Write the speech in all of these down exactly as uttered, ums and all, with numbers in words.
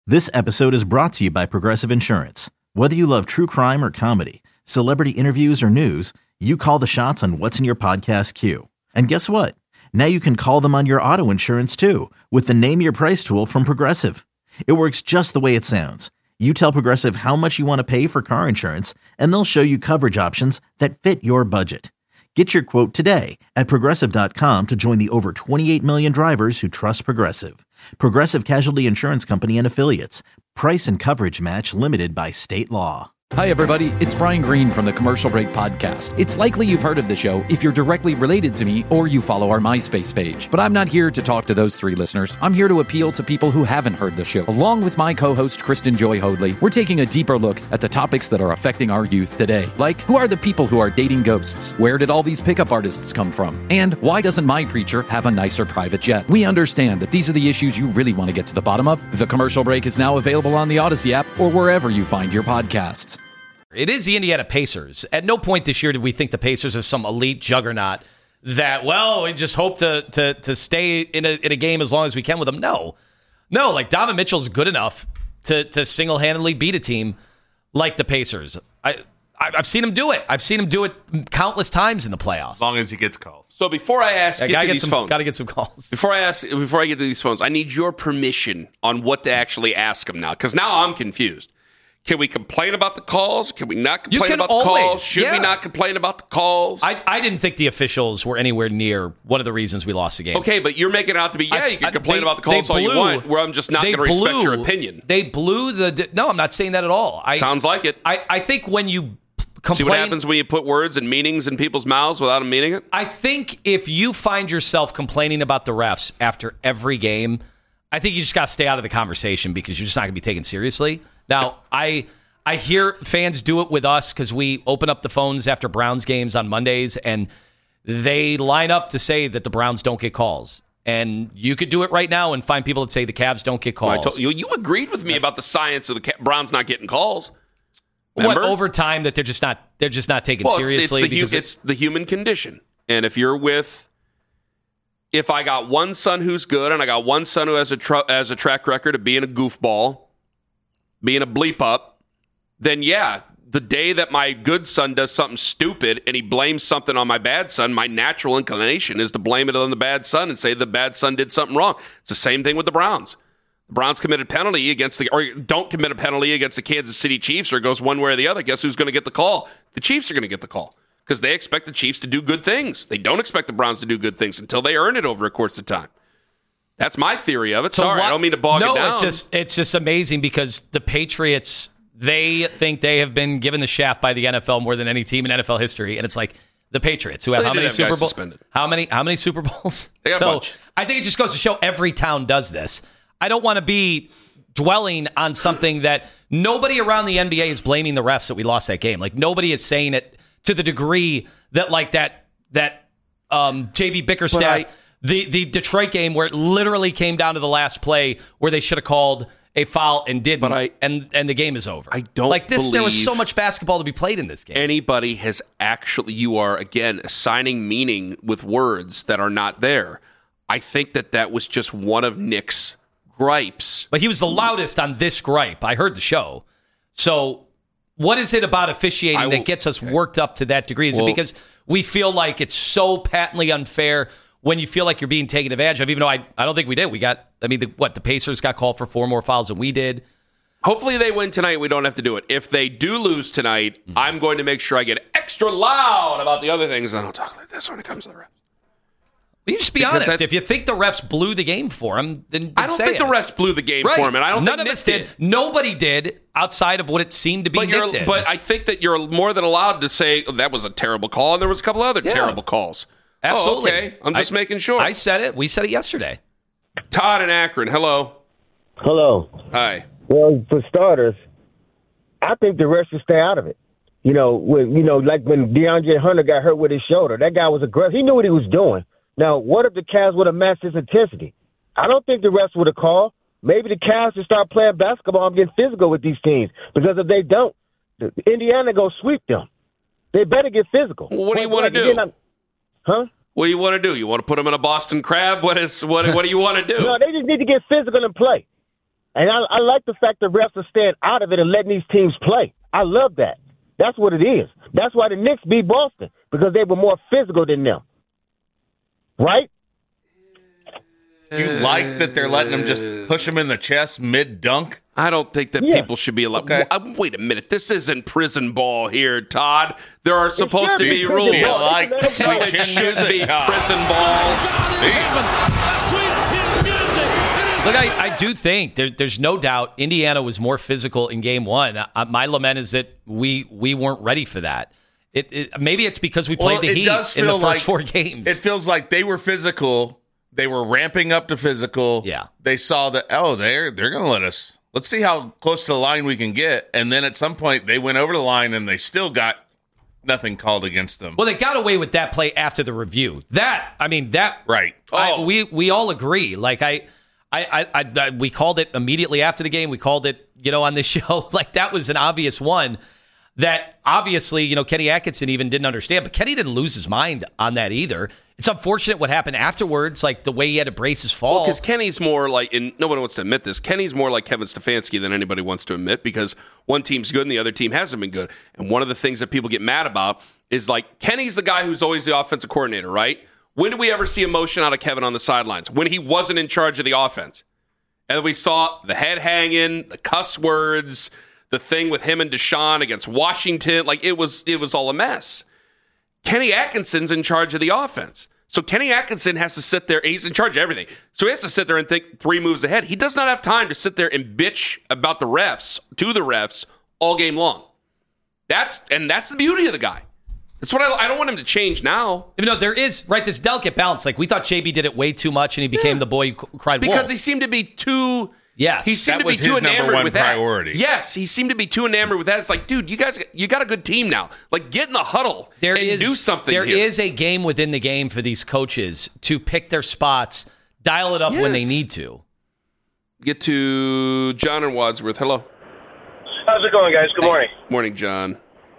This episode is brought to you by Progressive Insurance. Whether you love true crime or comedy, celebrity interviews or news, you call the shots on what's in your podcast queue. And guess what? Now you can call them on your auto insurance too with the Name Your Price tool from Progressive. It works just the way it sounds. You tell Progressive how much you want to pay for car insurance, and they'll show you coverage options that fit your budget. Get your quote today at Progressive dot com to join the over twenty-eight million drivers who trust Progressive. Progressive Casualty Insurance Company and Affiliates. Price and coverage match limited by state law. Hi, everybody. It's Brian Green from the Commercial Break Podcast. It's likely you've heard of the show if you're directly related to me or you follow our MySpace page. But I'm not here to talk to those three listeners. I'm here to appeal to people who haven't heard the show. Along with my co-host, Kristen Joy Hoadley, we're taking a deeper look at the topics that are affecting our youth today. Like, who are the people who are dating ghosts? Where did all these pickup artists come from? And why doesn't my preacher have a nicer private jet? We understand that these are the issues you really want to get to the bottom of. The Commercial Break is now available on the Odyssey app or wherever you find your podcasts. It is the Indiana Pacers. At no point this year did we think the Pacers are some elite juggernaut that, well, we just hope to to to stay in a in a game as long as we can with them. No. No, like Donovan Mitchell's good enough to to single-handedly beat a team like the Pacers. I, I I've seen him do it. I've seen him do it countless times in the playoffs. As long as he gets calls. So before I ask, yeah, get gotta to get these some, phones. Got to get some calls. Before I ask, before I get to these phones, I need your permission on what to actually ask him now, because now I'm confused. Can we complain about the calls? Can we not complain about the always, calls? Should yeah. we not complain about the calls? I, I didn't think the officials were anywhere near one of the reasons we lost the game. Okay, but you're making it out to be, yeah, I, you can I, complain they, about the calls blew, all you want, where I'm just not going to respect blew, your opinion. They blew the... No, I'm not saying that at all. I, Sounds like it. I, I think when you complain... See what happens when you put words and meanings in people's mouths without them meaning it? I think if you find yourself complaining about the refs after every game, I think you just got to stay out of the conversation because you're just not going to be taken seriously. Now, I... I hear fans do it with us because we open up the phones after Browns games on Mondays, and they line up to say that the Browns don't get calls. And you could do it right now and find people that say the Cavs don't get calls. Well, I told you, you agreed with me about the science of the Browns not getting calls. Remember? What, over time that they're just not they're just not taken well, seriously? It's, it's, the, because it's the human condition. And if you're with, if I got one son who's good and I got one son who has a tr- has a track record of being a goofball, being a bleep up, then yeah, the day that my good son does something stupid and he blames something on my bad son, my natural inclination is to blame it on the bad son and say the bad son did something wrong. It's the same thing with the Browns. The Browns committed a penalty against the, or don't commit a penalty against the Kansas City Chiefs, or it goes one way or the other. Guess who's going to get the call? The Chiefs are going to get the call because they expect the Chiefs to do good things. They don't expect the Browns to do good things until they earn it over a course of time. That's my theory of it. So Sorry, what, I don't mean to bog no, it down. No, it's just it's just amazing because the Patriots, they think they have been given the shaft by the N F L more than any team in N F L history, and it's like the Patriots who have well, how many have Super Bowls? How many? How many Super Bowls? They got so a bunch. I think it just goes to show every town does this. I don't want to be dwelling on something that nobody around the N B A is blaming the refs that we lost that game. Like nobody is saying it to the degree that like that that um, J B Bickerstaff, I, the the Detroit game where it literally came down to the last play where they should have called a foul and didn't, but I, and and the game is over. I don't like this. There was so believe much basketball to be played in this game. Anybody has actually, you are again assigning meaning with words that are not there. I think that that was just one of Nick's gripes. But he was the loudest on this gripe. I heard the show. So what is it about officiating will, that gets us worked up to that degree? Is well, it because we feel like it's so patently unfair when you feel like you're being taken advantage of, even though I, I don't think we did. We got, I mean, the, what, the Pacers got called for four more fouls than we did. Hopefully they win tonight. We don't have to do it. If they do lose tonight, mm-hmm. I'm going to make sure I get extra loud about the other things, and I'll talk like this when it comes to the refs. Well, you just be because honest. If you think the refs blew the game for him, then, then I don't say think it. the refs blew the game right. for him, and I don't None think of Nick us did. did. Nobody did outside of what it seemed to be but Nick you're, did. But I think that you're more than allowed to say oh, that was a terrible call, and there was a couple other yeah. terrible calls. Absolutely. Oh, okay. I'm just I, making sure. I said it. We said it yesterday. Todd in Akron, hello. Hello. Hi. Well, for starters, I think the refs should stay out of it. You know, when you know, like when DeAndre Hunter got hurt with his shoulder, that guy was aggressive. He knew what he was doing. Now, what if the Cavs would have matched his intensity? I don't think the refs would have called. Maybe the Cavs should start playing basketball and getting physical with these teams. Because if they don't, Indiana go sweep them. They better get physical. Well, what do you want to do? Not, huh? What do you want to do? You want to put them in a Boston Crab? What is what? What do you want to do? No, they just need to get physical and play. And I, I like the fact the refs are staying out of it and letting these teams play. I love that. That's what it is. That's why the Knicks beat Boston, because they were more physical than them. Right? You like that they're letting them just push them in the chest mid-dunk? I don't think that Yeah. people should be allowed. Okay. W- Wait a minute. This isn't prison ball here, Todd. There are supposed should to be be prison rules. You ball. like It's So an it chin should music, be Todd. prison ball. Look, I, I do think there, there's no doubt Indiana was more physical in game one. Uh, my lament is that we we weren't ready for that. It, it maybe it's because we played Well, the it Heat does in the feel first like- four games. It feels like they were physical. They were ramping up to physical. Yeah. They saw that, oh, they're they're going to let us. Let's see how close to the line we can get. And then at some point, they went over the line, and they still got nothing called against them. Well, they got away with that play after the review. That, I mean, that. Right. I, Oh. we we all agree. Like I, I, I, I, I, we called it immediately after the game. We called it, you know, on this show. Like that was an obvious one that obviously, you know, Kenny Atkinson even didn't understand. But Kenny didn't lose his mind on that either. It's unfortunate what happened afterwards, like the way he had to brace his fall. Because Kenny's more like, and no one wants to admit this, Kenny's more like Kevin Stefanski than anybody wants to admit, because one team's good and the other team hasn't been good. And one of the things that people get mad about is like, Kenny's the guy who's always the offensive coordinator, right? When did we ever see emotion out of Kevin on the sidelines? When he wasn't in charge of the offense. And we saw the head hanging, the cuss words, the thing with him and Deshaun against Washington. Like, it was it was all a mess. Kenny Atkinson's in charge of the offense. So Kenny Atkinson has to sit there, and he's in charge of everything. So he has to sit there and think three moves ahead. He does not have time to sit there and bitch about the refs, to the refs, all game long. That's and that's the beauty of the guy. That's what I, I don't want him to change now. Even though there is, right, this delicate balance. Like we thought J B did it way too much and he became Yeah. the boy who cried Because wolf. he seemed to be too... Yes. He seemed That to be was too his number enamored one with that. priority. Yes, he seemed to be too enamored with that. It's like, dude, you guys, you got a good team now. Like, get in the huddle There and is do something There here. is a game within the game for these coaches to pick their spots, dial it up when they Yes. need to. Get to John and Wadsworth. Hello. How's it going, guys? Good morning. Morning, John.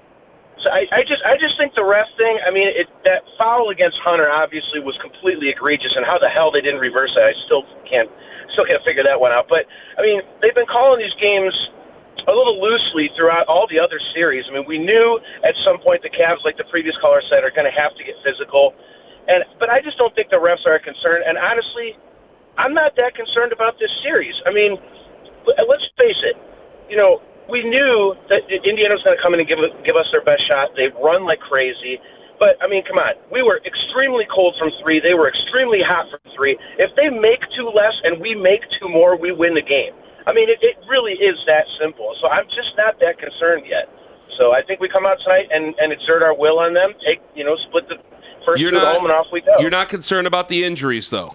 So I, I just, I just think the ref thing. I mean, it, that foul against Hunter obviously was completely egregious, and how the hell they didn't reverse it, I still can't, still can't figure that one out. But I mean, they've been calling these games a little loosely throughout all the other series. I mean, we knew at some point the Cavs, like the previous caller said, are going to have to get physical, and but I just don't think the refs are concerned. And honestly, I'm not that concerned about this series. I mean, let's face it, you know. We knew that Indiana was going to come in and give give us their best shot. They've run like crazy. But, I mean, come on. We were extremely cold from three. They were extremely hot from three. If they make two less and we make two more, we win the game. I mean, it, it really is that simple. So I'm just not that concerned yet. So I think we come out tonight and, and exert our will on them, take, you know, split the first You're two not, at home and off we go. You're not concerned about the injuries, though.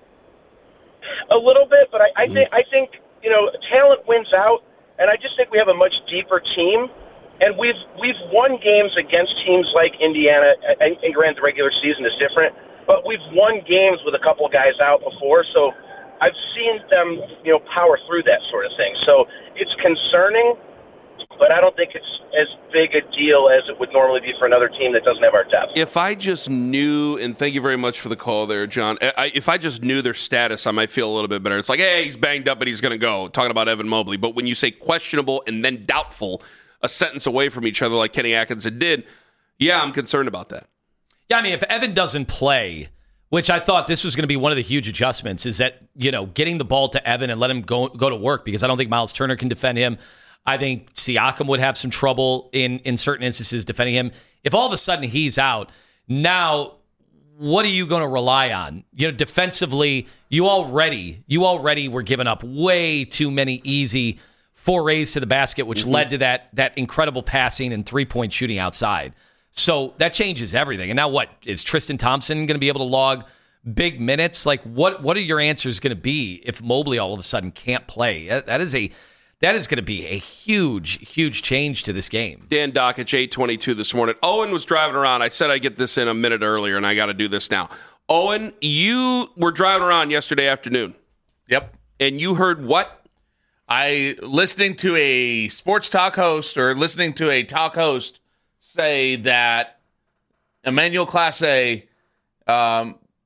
A little bit, but I, I think I think you know talent wins out, and I just think we have a much deeper team, and we've we've won games against teams like Indiana. And, and granted, the regular season is different, but we've won games with a couple of guys out before, so I've seen them you know power through that sort of thing. So it's concerning, but I don't think it's as big a deal as it would normally be for another team that doesn't have our depth. If I just knew, and thank you very much for the call there, John. I, if I just knew their status, I might feel a little bit better. It's like, hey, he's banged up, but he's going to go. Talking about Evan Mobley. But when you say questionable and then doubtful, a sentence away from each other like Kenny Atkinson did, yeah, I'm concerned about that. Yeah, I mean, if Evan doesn't play, which I thought this was going to be one of the huge adjustments, is that, you know, getting the ball to Evan and let him go go to work, because I don't think Miles Turner can defend him. I think Siakam would have some trouble in, in certain instances defending him. If all of a sudden he's out, now what are you going to rely on? You know, defensively, you already you already were giving up way too many easy forays to the basket, which mm-hmm. led to that that incredible passing and three-point shooting outside. So that changes everything. And now what? Is Tristan Thompson going to be able to log big minutes? Like, what what are your answers going to be if Mobley all of a sudden can't play? That, that is a that is going to be a huge, huge change to this game. Dan Dockich, eight twenty-two this morning. Owen was driving around. I said I'd get this in a minute earlier, and I got to do this now. Owen, you were driving around yesterday afternoon. Yep. And you heard what? I, listening to a sports talk host or listening to a talk host say that Emmanuel Clase um,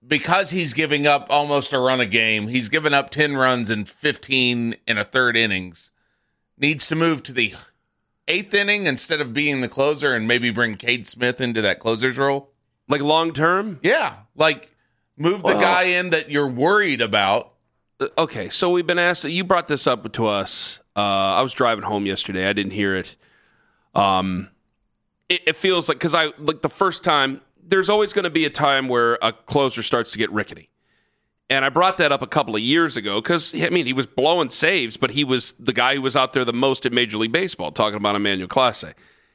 because he's giving up almost a run a game, he's given up ten runs in fifteen and a third innings, needs to move to the eighth inning instead of being the closer and maybe bring Cade Smith into that closer's role? Like long term? Yeah. Like move the Well, guy in that you're worried about. Okay, so we've been asked, you brought this up to us. Uh, I was driving home yesterday. I didn't hear it. Um, it, it feels like, because I, like the first time, there's always going to be a time where a closer starts to get rickety. And I brought that up a couple of years ago because, I mean, he was blowing saves, but he was the guy who was out there the most in Major League Baseball, talking about Emmanuel Clase.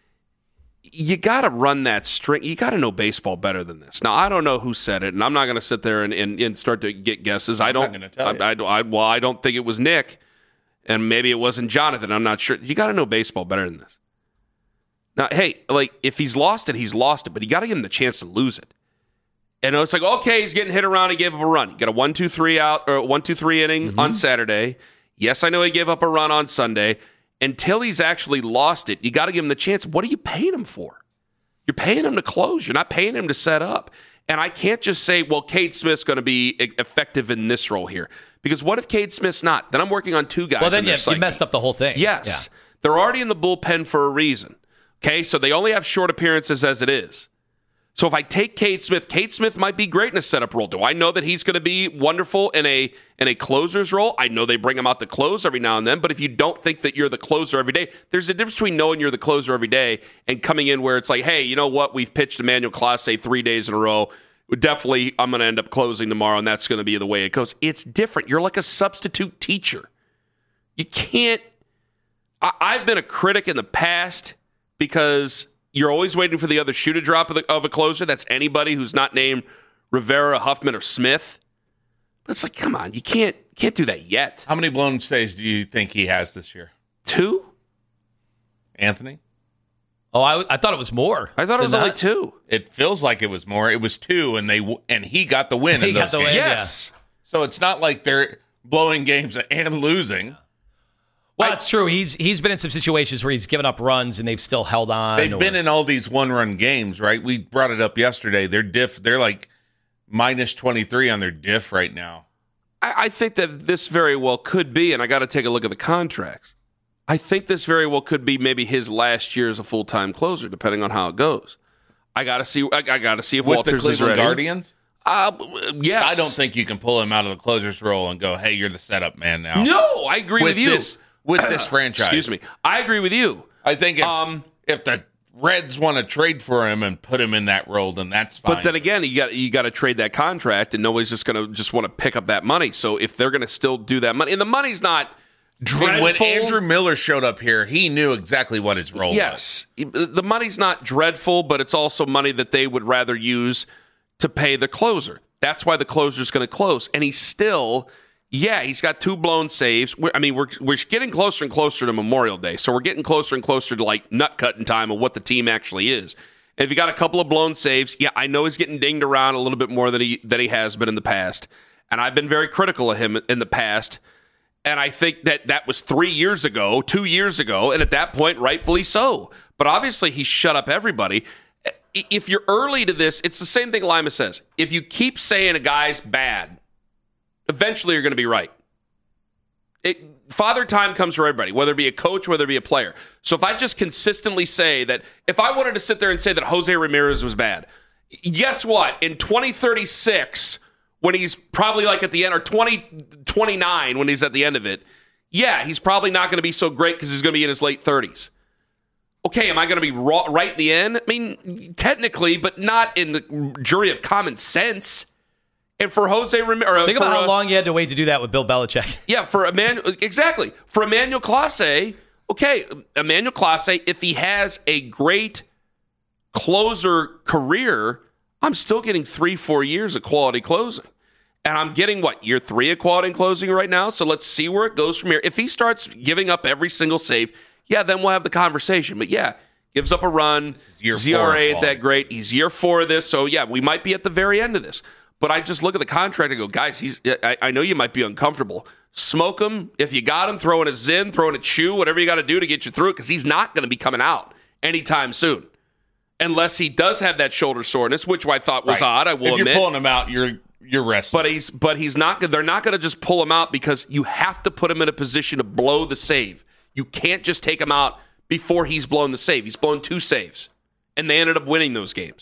You got to run that string. You got to know baseball better than this. Now, I don't know who said it, and I'm not going to sit there and, and, and start to get guesses. I'm I don't. not gonna tell I, you. I, I, well, I don't think it was Nick, and maybe it wasn't Jonathan. I'm not sure. You got to know baseball better than this. Now, hey, like if he's lost it, he's lost it, but you got to give him the chance to lose it. And it's like, okay, he's getting hit around. He gave up a run. He got a one, two, three out or one, two, three inning mm-hmm. on Saturday. Yes, I know he gave up a run on Sunday. Until he's actually lost it, you got to give him the chance. What are you paying him for? You're paying him to close. You're not paying him to set up. And I can't just say, well, Cade Smith's going to be effective in this role here. Because what if Cade Smith's not? Then I'm working on two guys. Well, then in you, their you messed up the whole thing. Yes. Yeah. They're already in the bullpen for a reason. Okay, so they only have short appearances as it is. So if I take Cade Smith, Cade Smith might be great in a setup role. Do I know that he's going to be wonderful in a in a closer's role? I know they bring him out to close every now and then, but if you don't think that you're the closer every day, there's a difference between knowing you're the closer every day and coming in where it's like, hey, you know what? We've pitched Emmanuel Clase three days in a row. Definitely, I'm going to end up closing tomorrow, and that's going to be the way it goes. It's different. You're like a substitute teacher. You can't. I, I've been a critic in the past because you're always waiting for the other shoe to drop of, the, of a closer. That's anybody who's not named Rivera, Huffman, or Smith. But it's like, come on, you can't can't do that yet. How many blown saves do you think he has this year? Two? Anthony? Oh, I, I thought it was more. I thought it was Did only not? two. It feels like it was more. It was two, and they and he got the win He in got those the games. win. Yes. So it's not like they're blowing games and losing. Well, I- that's true. He's he's been in some situations where he's given up runs and they've still held on. They've or- been in all these one-run games, right? We brought it up yesterday. They're diff. They're like minus twenty-three on their diff right now. I, I think that this very well could be, and I got to take a look at the contracts. I think this very well could be maybe his last year as a full-time closer, depending on how it goes. I got to see. I, I got to see if With Walters the is Cleveland ready. Guardians? Uh, yes. I don't think you can pull him out of the closer's role and go, hey, you're the setup man now. No, I agree with, with you. This, with this franchise. Excuse me. I agree with you. I think if, Um, if the Reds want to trade for him and put him in that role, then that's fine. But then again, you got you got to trade that contract, and nobody's just going to just want to pick up that money. So if they're going to still do that money, and the money's not dreadful. And when Andrew Miller showed up here, he knew exactly what his role yes, the money's not dreadful, but it's also money that they would rather use to pay the closer. That's why the closer's going to close, and he's still. Yeah, he's got two blown saves. We're, I mean, we're we're getting closer and closer to Memorial Day, so we're getting closer and closer to like nut cutting time of what the team actually is. And if you got a couple of blown saves, yeah, I know he's getting dinged around a little bit more than he than he has been in the past, and I've been very critical of him in the past. And I think that that was three years ago, two years ago, and at that point, rightfully so. But obviously, he shut up everybody. If you're early to this, it's the same thing Lima says. If you keep saying a guy's bad, eventually you're going to be right. It, father time comes for everybody, whether it be a coach, whether it be a player. So if I just consistently say that, if I wanted to sit there and say that Jose Ramirez was bad, guess what? In twenty thirty-six, when he's probably like at the end, or twenty twenty-nine when he's at the end of it, yeah, he's probably not going to be so great because he's going to be in his late thirties. Okay, am I going to be raw, right at the end? I mean, technically, but not in the jury of common sense. And for Jose Ramirez, think for, about how uh, long you had to wait to do that with Bill Belichick. Yeah, for Emmanuel, exactly. For Emmanuel Clase, okay, Emmanuel Clase, if he has a great closer career, I'm still getting three, four years of quality closing. And I'm getting, what, year three of quality closing right now? So let's see where it goes from here. If he starts giving up every single save, yeah, then we'll have the conversation. But yeah, gives up a run, year Z R A four ain't that great. He's year four of this. So yeah, we might be at the very end of this. But I just look at the contract and go, guys, he's. I, I know you might be uncomfortable. Smoke him. If you got him, throw in a Zin, throw in a Chew, whatever you got to do to get you through it, because he's not going to be coming out anytime soon. Unless he does have that shoulder soreness, which I thought was Right. odd, I will if you're admit. pulling him out, you're you're resting. But he's but he's not. They're not going to just pull him out because you have to put him in a position to blow the save. You can't just take him out before he's blown the save. He's blown two saves, and they ended up winning those games.